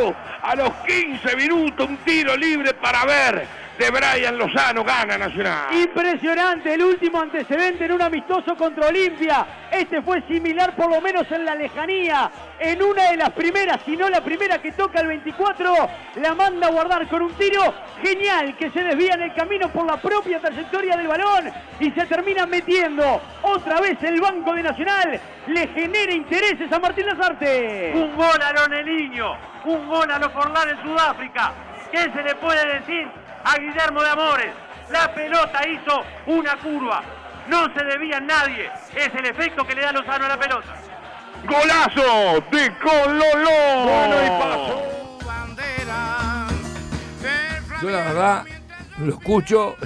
Lozano, a los 15 minutos, un tiro libre para ver de Brian Lozano, gana Nacional. Impresionante, el último antecedente en un amistoso contra Olimpia. Este fue similar, por lo menos en la lejanía. En una de las primeras, si no la primera que toca el 24, la manda a guardar con un tiro genial que se desvía en el camino por la propia trayectoria del balón y se termina metiendo. Otra vez el banco de Nacional le genera intereses a Martín Lazarte. Un gol a Ronaldinho, un gol a los Forlán en Sudáfrica. ¿Qué se le puede decir a Guillermo de Amores? La pelota hizo una curva, no se debía a nadie. Es el efecto que le da Lozano a la pelota. Golazo de Cololó. Bueno, y pasó. Yo la verdad lo escucho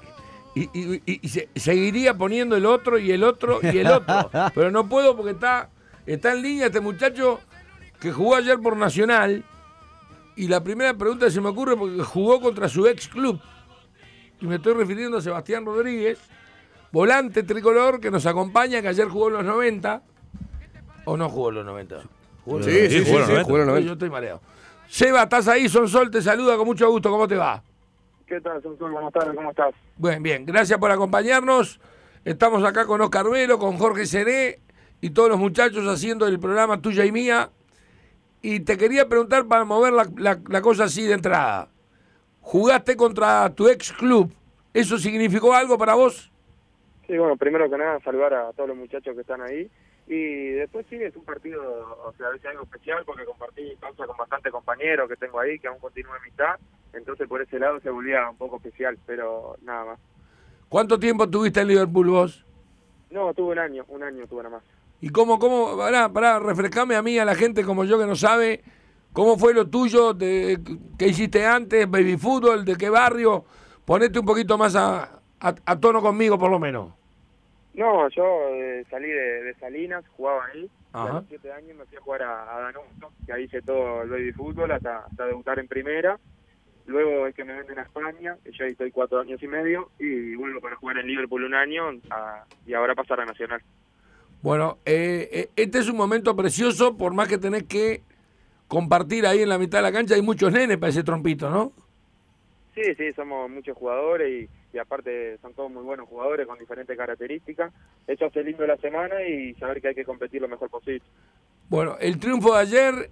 y seguiría poniendo el otro y el otro y el otro. Pero no puedo porque está en línea este muchacho que jugó ayer por Nacional. Y la primera pregunta se me ocurre porque jugó contra su ex club. Y me estoy refiriendo a Sebastián Rodríguez, volante tricolor que nos acompaña, que ayer jugó en los 90. ¿O no jugó en los 90? Jugó en los 90. Yo estoy mareado. Seba, ¿estás ahí? Sonsol te saluda con mucho gusto. ¿Cómo te va? ¿Qué tal, Sonsol? Buenas tardes, ¿cómo estás? Bien. Gracias por acompañarnos. Estamos acá con Oscar Velo, con Jorge Seré y todos los muchachos haciendo el programa Tuya y Mía. Y te quería preguntar para mover la cosa así de entrada. ¿Jugaste contra tu ex club? ¿Eso significó algo para vos? Sí, bueno, primero que nada saludar a todos los muchachos que están ahí. Y después sí, es un partido, o sea, a veces algo especial porque compartí cancha con bastantes compañeros que tengo ahí, que aún continúa amistad. Entonces por ese lado se volvía un poco especial, pero nada más. ¿Cuánto tiempo tuviste en Liverpool vos? No, tuve un año tuve nada más. ¿Y cómo pará, refrescame a mí, a la gente como yo que no sabe, cómo fue lo tuyo, qué hiciste antes, baby fútbol, de qué barrio? Ponete un poquito más a tono conmigo por lo menos. No, yo salí de Salinas, jugaba ahí, Ajá. a los 7 años me fui a jugar a Danubio, que ahí hice todo el baby fútbol hasta debutar en primera. Luego es que me venden a España, que yo ahí estoy 4 años y medio, y vuelvo para jugar en Liverpool un año y ahora pasar a Nacional. Bueno, este es un momento precioso, por más que tenés que compartir ahí en la mitad de la cancha, hay muchos nenes para ese trompito, ¿no? Sí, somos muchos jugadores y aparte son todos muy buenos jugadores con diferentes características. Eso hace lindo la semana y saber que hay que competir lo mejor posible. Bueno, el triunfo de ayer,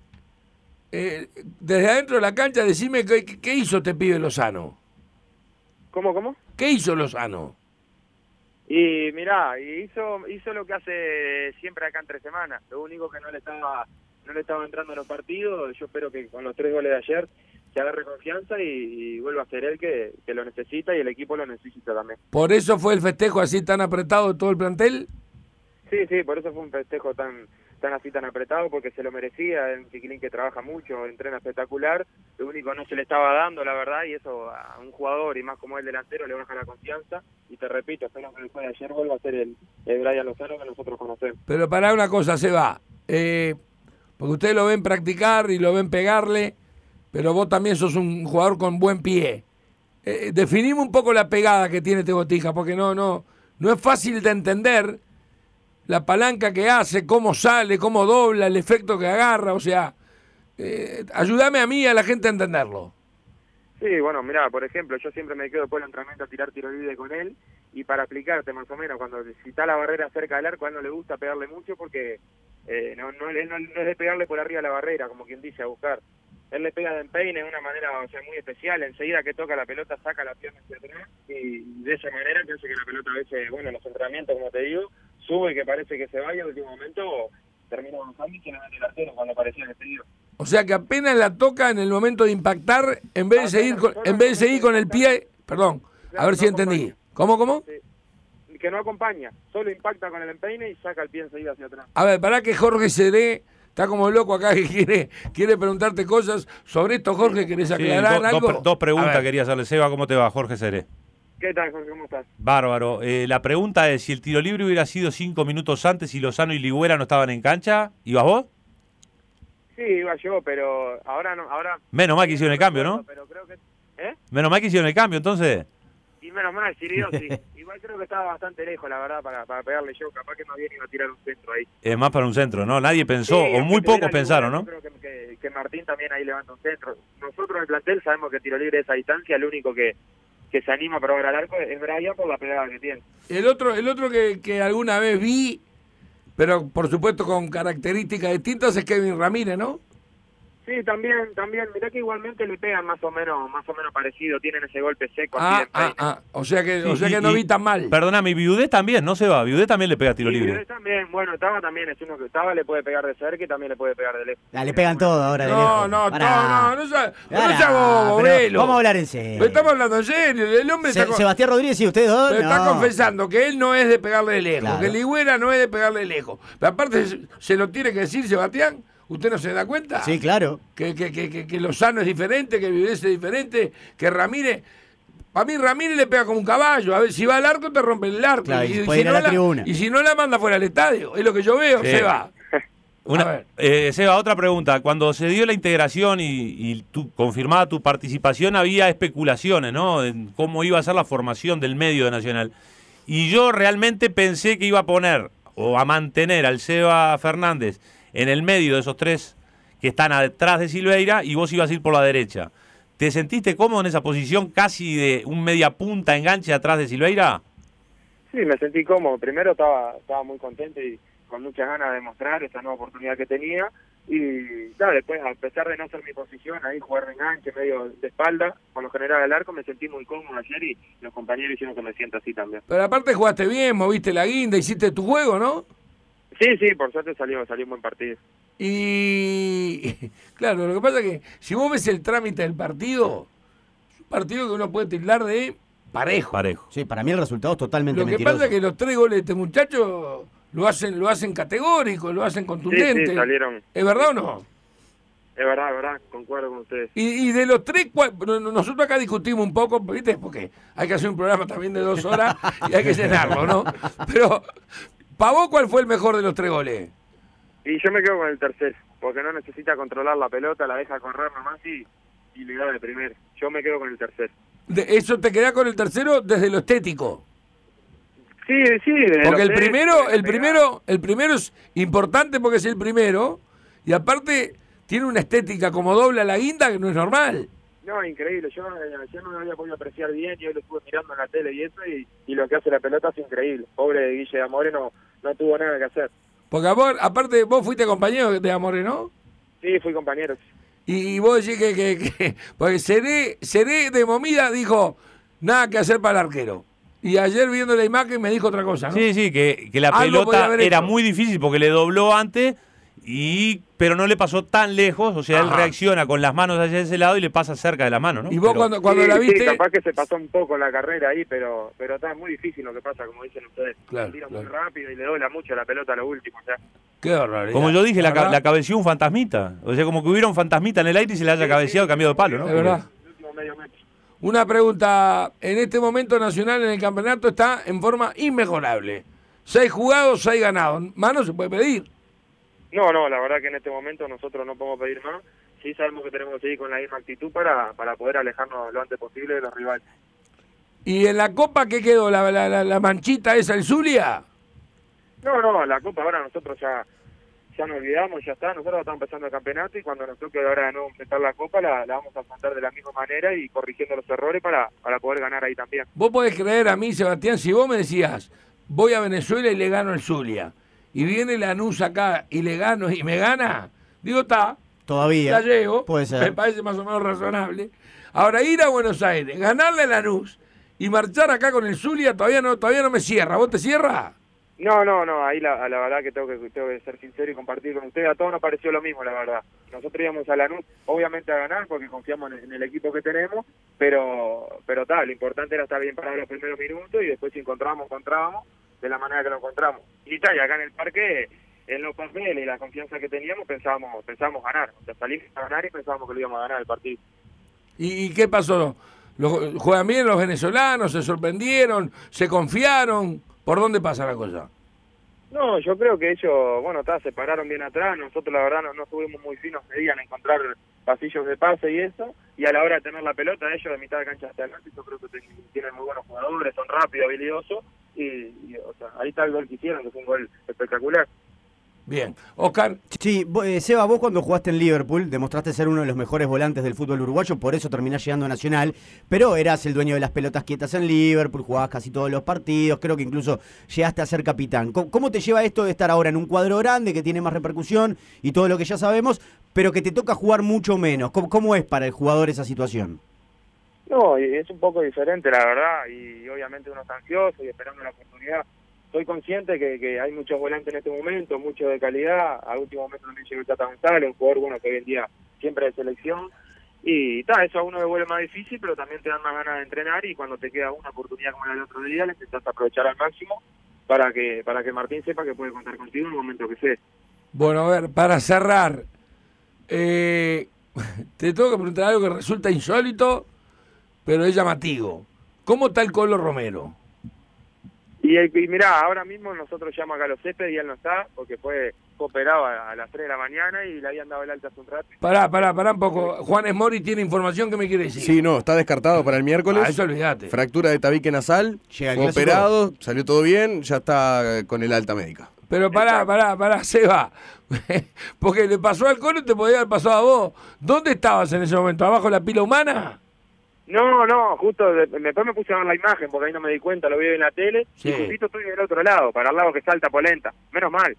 desde adentro de la cancha, decime qué hizo este pibe Lozano. ¿Cómo? ¿Qué hizo Lozano? Y mirá, hizo lo que hace siempre acá en 3 semanas. Lo único que no le estaba entrando en los partidos. Yo espero que con los 3 goles de ayer se agarre confianza y vuelva a ser él que lo necesita y el equipo lo necesita también. ¿Por eso fue el festejo así tan apretado de todo el plantel? Sí, por eso fue un festejo tan apretado, porque se lo merecía. Es un chiquilín que trabaja mucho, entrena espectacular. Lo único no se le estaba dando, la verdad, y eso a un jugador, y más como el delantero, le baja la confianza. Y te repito, espero que el juego de ayer vuelva a ser el Brian Lozano que nosotros conocemos. Pero para una cosa, Seba, porque ustedes lo ven practicar y lo ven pegarle, pero vos también sos un jugador con buen pie. Definime un poco la pegada que tiene este Botija, porque no es fácil de entender la palanca que hace, cómo sale, cómo dobla, el efecto que agarra, o sea, ayúdame a mí y a la gente a entenderlo. Sí, bueno, mirá, por ejemplo, yo siempre me quedo después del entrenamiento a tirar tiro libre con él, y para explicarte más o menos, cuando si está la barrera cerca del arco, a él no le gusta pegarle mucho porque no es de pegarle por arriba de la barrera, como quien dice, a buscar. Él le pega de empeine de una manera, o sea, muy especial. Enseguida que toca la pelota, saca la pierna hacia atrás y de esa manera que hace que la pelota a veces, bueno, en los entrenamientos, como te digo, sube y que parece que se vaya, en el último momento termina avanzando y se le mete el arquero cuando parecía despedido. O sea que apenas la toca en el momento de impactar, en vez de seguir con el pie, perdón, claro, a ver si no entendí. acompaña. ¿Cómo? Sí, que no acompaña, solo impacta con el empeine y saca el pie enseguida hacia atrás. A ver, para que Jorge Seré está como loco acá que quiere preguntarte cosas sobre esto. Jorge, ¿querés aclarar algo? Dos preguntas quería hacerle. Seba, ¿cómo te va? Jorge Seré. ¿Qué tal, Jorge? ¿Cómo estás? Bárbaro. La pregunta es, si el tiro libre hubiera sido 5 minutos antes y Lozano y Ligüera no estaban en cancha, ¿ibas vos? Sí, iba yo, pero ahora no. Menos mal que hicieron el cambio, ¿no? Pero creo que... Menos mal que hicieron el cambio, entonces. Y menos mal, Chirido, sí. Igual creo que estaba bastante lejos, la verdad, para pegarle yo. Capaz que más bien iba a tirar un centro ahí. Es más para un centro, ¿no? Nadie pensó, Sí, o muy pocos pensaron, ¿no? Yo creo que Martín también ahí levanta un centro. Nosotros en el plantel sabemos que tiro libre de esa distancia, el único que se anima a probar al arco es Brian por la pegada que tiene. El otro que alguna vez vi, pero por supuesto con características distintas, es Kevin Ramírez, ¿no? Sí, también. Mirá que igualmente le pegan más o menos parecido. Tienen ese golpe seco. O sea que no vi tan mal. Perdóname, Viudé también, no se va. Viudé también le pega tiro libre. Viudé también, bueno, Taba también es uno que Taba le puede pegar de cerca y también le puede pegar de lejos. Le pegan todo ahora de lejos. No sea bobo, Velo. Vamos a hablar en serio. Pero estamos hablando en serio. El hombre Sebastián Rodríguez y ustedes dos. Está confesando que él no es de pegarle de lejos, Claro. que Ligüera no es de pegarle de lejos. Pero aparte se lo tiene que decir Sebastián. ¿Usted no se da cuenta? Sí, claro. Que Lozano es diferente, que Viudé es diferente, que Ramírez... Para mí Ramírez le pega como un caballo. A ver, si va al arco te rompe el arco. Claro, y puede ir a la tribuna. Y si no la manda fuera al estadio. Es lo que yo veo, Sí. se va. Seba, otra pregunta. Cuando se dio la integración y tú confirmada tu participación, había especulaciones, ¿no? En cómo iba a ser la formación del medio de Nacional. Y yo realmente pensé que iba a poner o a mantener al Seba Fernández en el medio de esos tres que están atrás de Silveira y vos ibas a ir por la derecha. ¿Te sentiste cómodo en esa posición casi de un media punta enganche atrás de Silveira? Sí, me sentí cómodo. Primero estaba muy contento y con muchas ganas de mostrar esa nueva oportunidad que tenía. Y claro, después, a pesar de no ser mi posición, ahí jugar de enganche, medio de espalda, con lo general del arco, me sentí muy cómodo ayer y los compañeros hicieron que me sienta así también. Pero aparte jugaste bien, moviste la guinda, hiciste tu juego, ¿no? Sí, por suerte salió un buen partido. Y claro, lo que pasa es que si vos ves el trámite del partido, es un partido que uno puede tildar de parejo. Sí, para mí el resultado es totalmente Lo que mentiroso. pasa es que los 3 goles de este muchacho lo hacen categórico, lo hacen contundente. Sí, salieron. ¿Es verdad o no? Es verdad, concuerdo con ustedes. Y de los 3, nosotros acá discutimos un poco, ¿viste? Porque hay que hacer un programa también de 2 horas y hay que llenarlo, ¿no? Pero, ¿para vos cuál fue el mejor de los 3 goles? Y yo me quedo con el tercer, porque no necesita controlar la pelota, la deja correr nomás y le da de primero. Yo me quedo con el tercer. ¿Eso te queda con el tercero desde lo estético? Sí. Porque el primero es importante porque es el primero y aparte tiene una estética como doble a la guinda que no es normal. No, increíble. Yo no lo había podido apreciar bien y hoy lo estuve mirando en la tele y eso y lo que hace la pelota es increíble. Pobre Guille Amore no tuvo nada que hacer. Porque aparte vos fuiste compañero de Amore, ¿no? Sí, fui compañero. Y vos decís que porque Seré de Momida dijo nada que hacer para el arquero. Y ayer viendo la imagen me dijo otra cosa, ¿no? Sí, que la Algo podía pelota haber era hecho. muy difícil porque le dobló antes, pero no le pasó tan lejos. O sea, él Ajá. reacciona con las manos hacia ese lado y le pasa cerca de la mano, ¿no? Y vos Pero- cuando la viste... Sí, capaz que se pasó un poco la carrera ahí, pero está muy difícil lo que pasa, como dicen ustedes. Claro, Tira claro. muy rápido y le dobla mucho la pelota a lo último. O sea, Qué horror. Como yo dije, ¿verdad? la cabeció un fantasmita. O sea, como que hubiera un fantasmita en el aire y se le haya cabeceado cambiado de palo, ¿no? Es verdad. el último medio metro. Una pregunta. En este momento Nacional en el campeonato está en forma inmejorable. 6 jugados, 6 ganados. Más no se puede pedir. No, la verdad que en este momento nosotros no podemos pedir más. Sí sabemos que tenemos que seguir con la misma actitud para poder alejarnos lo antes posible de los rivales. ¿Y en la Copa qué quedó? ¿La manchita esa, el Zulia? No, la Copa ahora nosotros ya nos olvidamos, ya está. Nosotros estamos empezando el campeonato y cuando nos toque ahora de nuevo empezar la Copa la vamos a afrontar de la misma manera y corrigiendo los errores para poder ganar ahí también. Vos podés creer a mí, Sebastián, si vos me decías, voy a Venezuela y le gano el Zulia, y viene Lanús acá y le gano y me gana, digo, está, Todavía. la llego, Puede ser. me parece más o menos razonable. Ahora, ir a Buenos Aires, ganarle a Lanús y marchar acá con el Zulia todavía no me cierra. ¿Vos te cierra? No, ahí la verdad que tengo que ser sincero y compartir con ustedes. A todos nos pareció lo mismo, la verdad. Nosotros íbamos a Lanús, obviamente a ganar, porque confiamos en el equipo que tenemos, pero tal, lo importante era estar bien para los primeros minutos y después si encontrábamos de la manera que lo encontramos. Y tal, y acá en el parque, en los papeles y la confianza que teníamos, pensábamos ganar. O sea, salimos a ganar y pensábamos que lo íbamos a ganar el partido. ¿Y qué pasó? ¿Juegan bien los venezolanos? ¿Se sorprendieron? ¿Se confiaron? ¿Por dónde pasa la cosa? No, yo creo que ellos, se pararon bien atrás. Nosotros, la verdad, no estuvimos muy finos ese día en encontrar pasillos de pase y eso. y a la hora de tener la pelota, ellos de mitad de cancha hasta adelante, yo creo que tienen muy buenos jugadores, son rápidos, habilidosos, y o sea, ahí está el gol que hicieron, que fue un gol espectacular. Bien. Oscar. Sí, Seba, vos cuando jugaste en Liverpool demostraste ser uno de los mejores volantes del fútbol uruguayo, por eso terminás llegando a Nacional, pero eras el dueño de las pelotas quietas en Liverpool, jugabas casi todos los partidos, creo que incluso llegaste a ser capitán. ¿Cómo te lleva esto de estar ahora en un cuadro grande que tiene más repercusión y todo lo que ya sabemos, pero que te toca jugar mucho menos? ¿Cómo es para el jugador esa situación? No, es un poco diferente, la verdad, y obviamente uno está ansioso y esperando la oportunidad. Soy consciente que hay muchos volantes en este momento, muchos de calidad. Al último momento también llegó el Tata González, un jugador bueno que hoy en día siempre de selección. Y eso a uno le vuelve más difícil, pero también te dan más ganas de entrenar, y cuando te queda una oportunidad como la del otro día, le intentás aprovechar al máximo para que Martín sepa que puede contar contigo en el momento que sea. Bueno, a ver, para cerrar, te tengo que preguntar algo que resulta insólito, pero es llamativo. ¿Cómo está el Colo Romero? Y mirá, ahora mismo nosotros llamamos a Carlos Céspedes y él no está, porque fue operado a las 3 de la mañana y le habían dado el alta hace un rato. Pará un poco. Juanes Mori tiene información que me quiere decir. Sí, no, está descartado para el miércoles. Eso olvídate. Fractura de tabique nasal, fue operado, salió todo bien, ya está con el alta médica. Pero pará, Seba. Porque le pasó al Colo y te podía haber pasado a vos. ¿Dónde estabas en ese momento? ¿Abajo de la pila humana? No, justo después me puse a ver la imagen porque ahí no me di cuenta, lo vi en la tele, sí. Y justito estoy del otro lado, para el lado que salta Polenta, menos mal.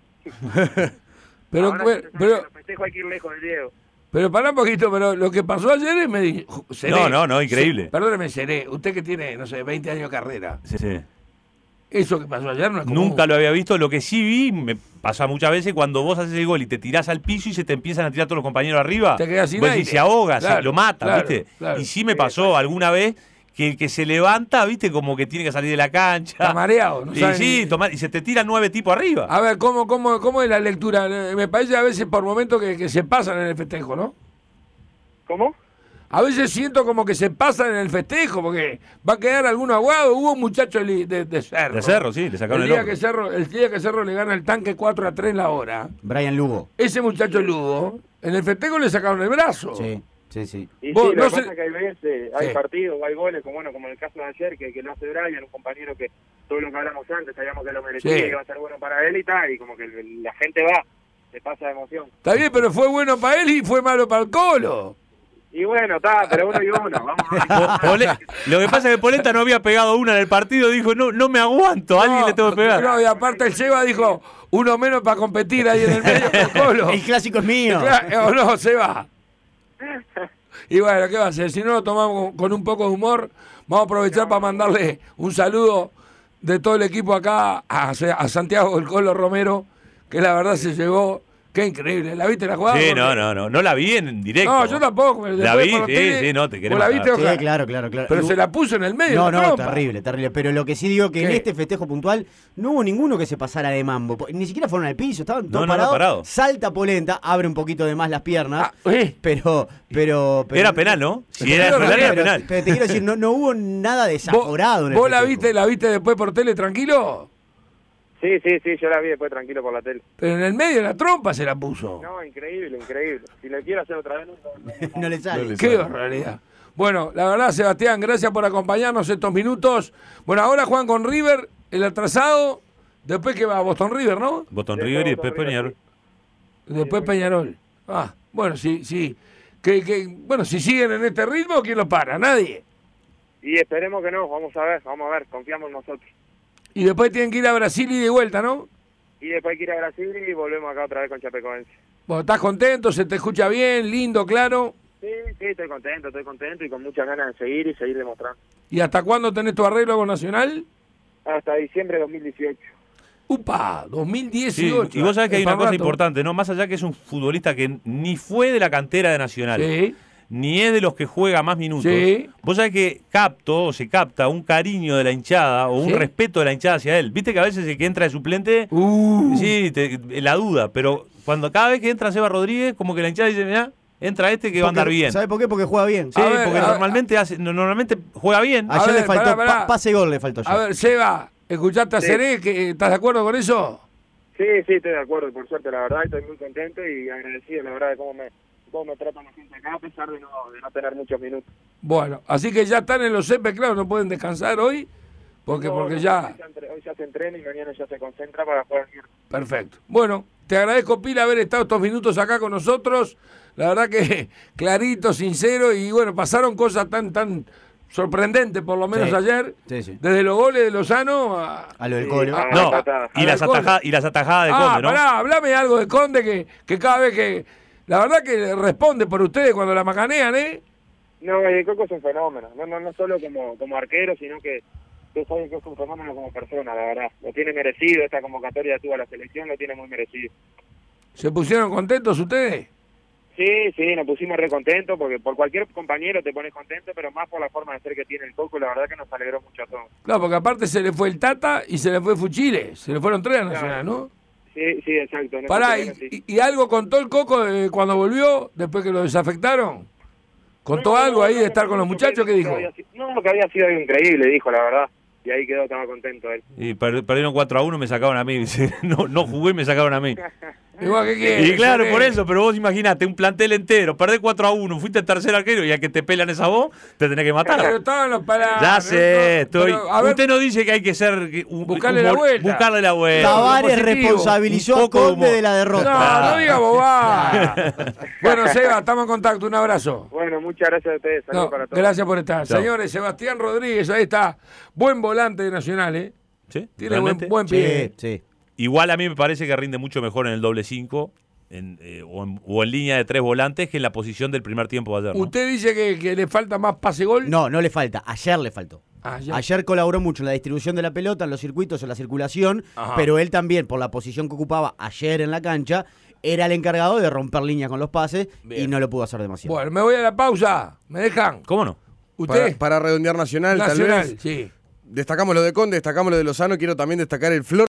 pero los festejos hay que ir lejos del Diego. Pero pará un poquito, pero lo que pasó ayer es... No, increíble. Perdóneme, Seré, usted que tiene, no sé, 20 años de carrera. Sí. Eso que pasó ayer no es común. Nunca lo había visto. Lo que sí vi, me pasa muchas veces, cuando vos haces el gol y te tirás al piso y se te empiezan a tirar todos los compañeros arriba, te quedas sin vos aire. decís, se ahoga, claro, lo mata, claro, ¿viste? Claro. Y sí me pasó alguna vez que el que se levanta, ¿viste? Como que tiene que salir de la cancha. Está mareado. No y se te tiran 9 tipos arriba. A ver, ¿cómo es la lectura? Me parece a veces por momentos que se pasan en el festejo, ¿no? ¿Cómo? A veces siento como que se pasan en el festejo, porque va a quedar alguno aguado. Hubo un muchacho de Cerro. De Cerro, sí, le sacaron el día que Cerro le gana el tanque 4-3 la hora. Brian Lugo. Ese muchacho Lugo, en el festejo le sacaron el brazo. Sí. Y lo que pasa es que hay veces, hay partidos, hay goles, como en el caso de ayer, que lo hace Brian, un compañero que todo lo que hablamos antes, sabíamos que lo merecía, que iba a ser bueno para él y tal, y como que la gente va, se pasa de emoción. Está bien, pero fue bueno para él y fue malo para el Colo. Y bueno, pero uno y uno, vamos. Lo que pasa es que Polenta no había pegado una en el partido, dijo, no me aguanto, a alguien le tengo que pegar. No, y aparte el Seba dijo, uno menos para competir ahí en el medio del Colo. El clásico es mío. O no, Seba. Y bueno, ¿qué va a hacer? Si no lo tomamos con un poco de humor, vamos a aprovechar para mandarle un saludo de todo el equipo acá a Santiago del Colo Romero, que la verdad se llevó. Qué increíble. ¿La viste la jugada? Sí, no la vi en directo. No, yo tampoco. La vi, sí, no, te queremos. ¿La viste, Oscar? Sí, claro. Pero se la puso en el medio. No, terrible. Pero lo que sí digo que en este festejo puntual no hubo ninguno que se pasara de mambo. Ni siquiera fueron al piso, estaban todos parados. Salta Polenta, abre un poquito de más las piernas. Pero era penal, ¿no? Si era penal. Pero te quiero decir, no hubo nada desaforado en el ¿Vos festejo. la viste después por tele tranquilo? Sí, yo la vi después tranquilo por la tele. Pero en el medio de la trompa se la puso. No, increíble. Si le quiero hacer otra vez, no le sale. Qué barbaridad. Bueno, la verdad, Sebastián, gracias por acompañarnos estos minutos. Bueno, ahora juegan con River, el atrasado. Después que va a Boston River, ¿no? Boston River y después Peñarol. Después Peñarol. Bueno, sí. Bueno, si siguen en este ritmo, ¿quién lo para? Nadie. Y esperemos que no, vamos a ver, confiamos en nosotros. Y después tienen que ir a Brasil y de vuelta, ¿no? Y después hay que ir a Brasil y volvemos acá otra vez con Chapecoense. Bueno, ¿estás contento? ¿Se te escucha bien? ¿Lindo? ¿Claro? Sí, estoy contento y con muchas ganas de seguir y seguir demostrando. ¿Y hasta cuándo tenés tu arreglo con Nacional? Hasta diciembre de 2018. ¡Upa! 2018. Sí, y vos sabés que hay una cosa importante, ¿no? Más allá que es un futbolista que ni fue de la cantera de Nacional. Sí. Ni es de los que juega más minutos. Sí. Vos sabés que se capta un cariño de la hinchada o un respeto de la hinchada hacia él. Viste que a veces el que entra de suplente, sí, la duda, pero cada vez que entra Seba Rodríguez, como que la hinchada dice, mirá, entra este que va a andar bien. ¿Sabe por qué? Porque juega bien. Sí, porque normalmente juega bien. Ayer le faltó, pase gol le faltó. A ver, Seba, ¿escuchaste a Seré? ¿Estás de acuerdo con eso? Sí, estoy de acuerdo, por suerte, la verdad, estoy muy contento y agradecido, la verdad, de cómo cómo me tratan la gente acá, a pesar de no tener muchos minutos. Bueno, así que ya están en los césped, claro, no pueden descansar hoy, porque ya... Hoy ya se entrena y mañana ya se concentra para poder ir. Perfecto. Bueno, te agradezco, Pila, haber estado estos minutos acá con nosotros. La verdad que clarito, sincero, y bueno, pasaron cosas tan sorprendentes, por lo menos ayer. Sí. Desde los goles de Lozano a lo del Colo. No, y las atajadas de Conde, ¿no? Pará, hablame algo de Conde, que cada vez que... La verdad que responde por ustedes cuando la macanean, ¿eh? No, el Coco es un fenómeno. No solo como arquero, sino que sabe que es un fenómeno como persona, la verdad. Lo tiene merecido, esta convocatoria que tuvo a la selección, lo tiene muy merecido. ¿Se pusieron contentos ustedes? Sí, nos pusimos re contentos, porque por cualquier compañero te pones contento, pero más por la forma de ser que tiene el Coco, la verdad que nos alegró mucho a todos. Claro, porque aparte se le fue el Tata y se le fue Fuchile, se le fueron 3 a Nacional, ¿no? Sí, exacto. Pará, ¿y algo contó el Coco cuando volvió, después que lo desafectaron? ¿Contó algo ahí de estar con los muchachos? ¿Qué dijo? Que había sido algo increíble, dijo, la verdad. Y ahí quedó, estaba contento él. Y perdieron 4-1, me sacaron a mí. No jugué y me sacaron a mí. Igual, ¿qué quieres? Y claro, por eso, pero vos imaginate, un plantel entero, perdés 4-1, fuiste el tercer arquero y a que te pelan esa voz, te tenés que matar. Pero estaban los parados. Ya sé, usted no dice que hay que ser... Buscarle la vuelta. Buscarle la vuelta. Tavares responsabilizó a Conde de la derrota. No diga bobada. Bueno, Seba, estamos en contacto, un abrazo. Bueno, muchas gracias a ustedes. Saludos para todos. Gracias por estar. Chao. Señores, Sebastián Rodríguez, ahí está. Buen volante de Nacional, ¿eh? ¿Sí? Tiene buen pie. Sí. Igual a mí me parece que rinde mucho mejor en el doble 5 o en línea de 3 volantes que en la posición del primer tiempo de ayer, ¿no? ¿Usted dice que le falta más pase-gol? No le falta. Ayer le faltó. Ayer colaboró mucho en la distribución de la pelota, en los circuitos, en la circulación, pero él también, por la posición que ocupaba ayer en la cancha, era el encargado de romper líneas con los pases. Bien. Y no lo pudo hacer demasiado. Bueno, me voy a la pausa. ¿Me dejan? ¿Cómo no? ¿Usted? Para redondear Nacional, tal vez. Sí. Destacamos lo de Conde, destacamos lo de Lozano. Quiero también destacar el Flor